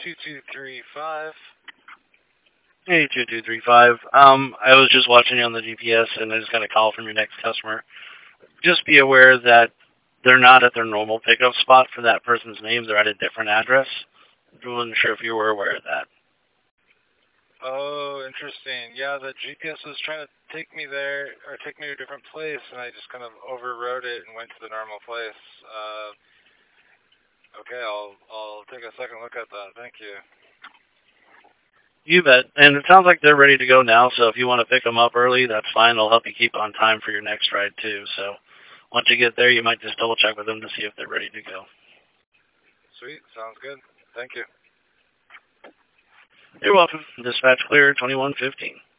2235. Hey, 2235. I was just watching you on the GPS, and I just got a call from your next customer. Just be aware that they're not at their normal pickup spot for that person's name. They're at a different address. I wasn't sure if you were aware of that. Oh, interesting. Yeah, the GPS was trying to take me there, or take me to a different place, and I just kind of overrode it and went to the normal place. Okay, I'll take a second look at that. Thank you. You bet. And it sounds like they're ready to go now, so if you want to pick them up early, that's fine. I'll help you keep on time for your next ride, too. So once you get there, you might just double check with them to see if they're ready to go. Sweet, sounds good. Thank you. You're welcome. Dispatch clear 2115.